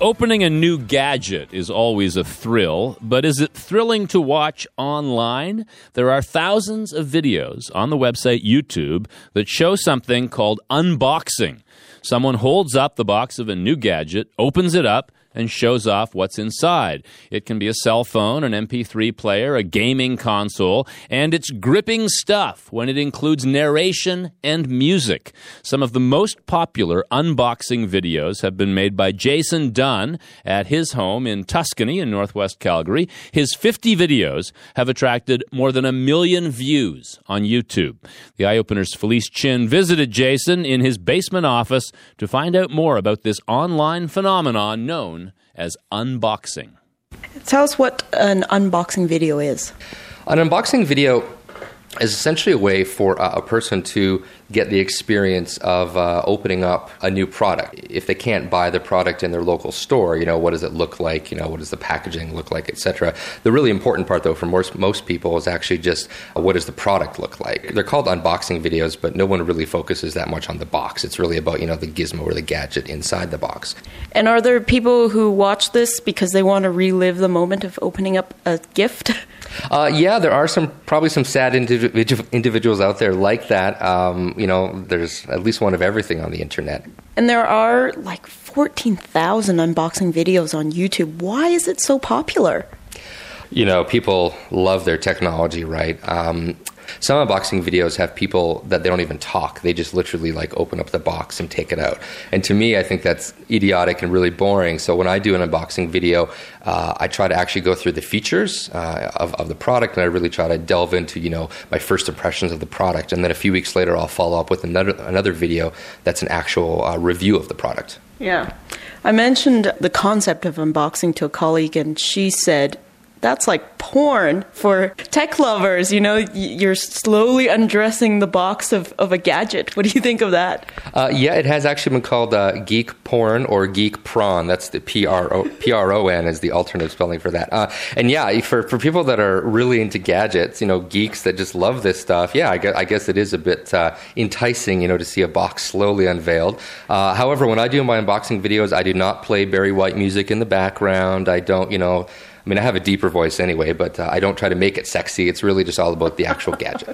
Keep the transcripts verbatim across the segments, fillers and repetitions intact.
Opening a new gadget is always a thrill, but is it thrilling to watch online? There are thousands of videos on the website YouTube that show something called unboxing. Someone holds up the box of a new gadget, opens it up, and shows off what's inside. It can be a cell phone, an M P three player, a gaming console, and it's gripping stuff when it includes narration and music. Some of the most popular unboxing videos have been made by Jason Dunn at his home in Tuscany in northwest Calgary. His fifty videos have attracted more than a million views on YouTube. The Eye Opener's Felice Chin visited Jason in his basement office to find out more about this online phenomenon known as unboxing. Tell us what an unboxing video is. An unboxing video is essentially a way for uh, a person to get the experience of uh, opening up a new product. If they can't buy the product in their local store, you know, what does it look like? You know, what does the packaging look like, et cetera. The really important part, though, for most, most people is actually just uh, what does the product look like? They're called unboxing videos, but no one really focuses that much on the box. It's really about, you know, the gizmo or the gadget inside the box. And are there people who watch this because they want to relive the moment of opening up a gift? Uh, yeah, there are some probably some sad individu- individuals out there like that. Um, you know, there's at least one of everything on the internet. And there are like fourteen thousand unboxing videos on YouTube. Why is it so popular? You know, people love their technology, right? Um, some unboxing videos have people that they don't even talk. They just literally like open up the box and take it out. And to me, I think that's idiotic and really boring. So when I do an unboxing video, uh, I try to actually go through the features uh, of, of the product, and I really try to delve into, you know, my first impressions of the product. And then a few weeks later, I'll follow up with another another video that's an actual uh, review of the product. Yeah. I mentioned the concept of unboxing to a colleague, and she said, that's like porn for tech lovers. You know, you're slowly undressing the box of, of a gadget. What do you think of that? Uh, yeah, it has actually been called uh, geek porn or geek prawn. That's the P R O P R O N is the alternative spelling for that. Uh, and yeah, for, for people that are really into gadgets, you know, geeks that just love this stuff, yeah, I guess, I guess it is a bit uh, enticing, you know, to see a box slowly unveiled. Uh, however, when I do my unboxing videos, I do not play Barry White music in the background. I don't, you know... I mean, I have a deeper voice anyway, but uh, I don't try to make it sexy. It's really just all about the actual gadget.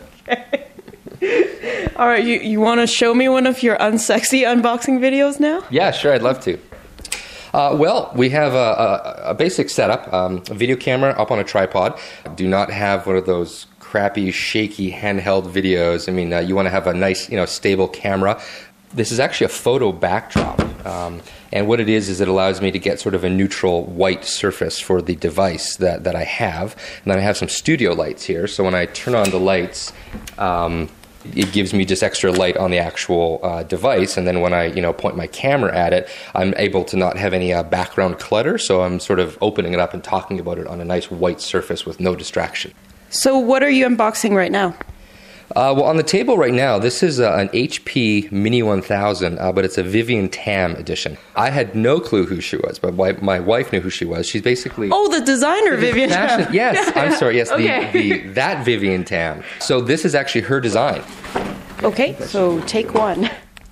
Okay. All right, you, you want to show me one of your unsexy unboxing videos now? Yeah, sure, I'd love to. Uh, well, we have a, a, a basic setup, um, a video camera up on a tripod. Do not have one of those crappy, shaky, handheld videos. I mean, uh, you want to have a nice, you know, stable camera. This is actually a photo backdrop, um, and what it is is it allows me to get sort of a neutral white surface for the device that, that I have. And then I have some studio lights here, so when I turn on the lights, um, it gives me just extra light on the actual uh, device, and then when I, you know, point my camera at it, I'm able to not have any uh, background clutter, so I'm sort of opening it up and talking about it on a nice white surface with no distraction. So what are you unboxing right now? Uh, well, on the table right now, this is uh, an H P Mini one thousand, uh, but it's a Vivian Tam edition. I had no clue who she was, but my, my wife knew who she was. She's basically... Oh, the designer Vivian Tam. Yes, yeah, I'm yeah. sorry, yes, Okay. the, the that Vivian Tam. So this is actually her design. Okay, so take one.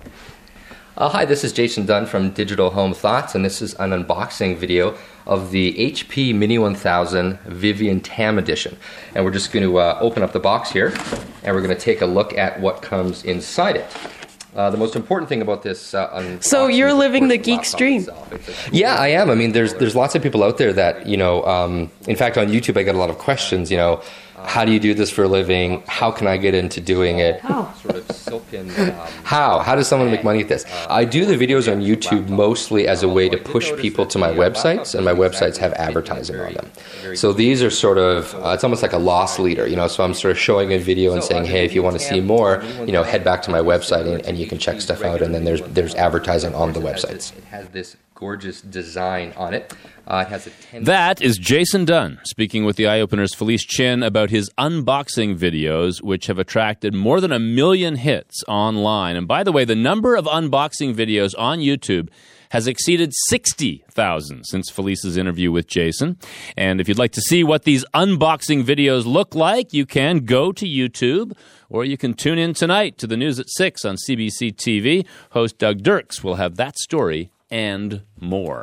Uh, hi, this is Jason Dunn from Digital Home Thoughts, and this is an unboxing video of the H P Mini one thousand Vivian Tam edition. And we're just going to uh, open up the box here, and we're going to take a look at what comes inside it. Uh, the most important thing about this uh, unboxing... So you're living the geek laptop stream. itself. Yeah, I am. I mean, there's there's lots of people out there that, you know, um, in fact, on YouTube I get a lot of questions, you know, how do you do this for a living? How can I get into doing it? How? Sort of silken, um, How? How does someone make money at this? I do the videos on YouTube mostly as a way to push people to my websites, and my websites have advertising on them. So these are sort of, uh, it's almost like a loss leader, you know, so I'm sort of showing a video and saying, hey, if you want to see more, you know, head back to my website and, and you can check stuff out, and then there's there's advertising on the websites. It has this gorgeous design on it. Uh, it has a ten- That is Jason Dunn speaking with the Eye Opener's Felice Chin about his unboxing videos, which have attracted more than a million hits online. And by the way, the number of unboxing videos on YouTube has exceeded sixty thousand since Felice's interview with Jason. And if you'd like to see what these unboxing videos look like, you can go to YouTube, or you can tune in tonight to the news at six on C B C T V. Host Doug Dirks will have that story and more.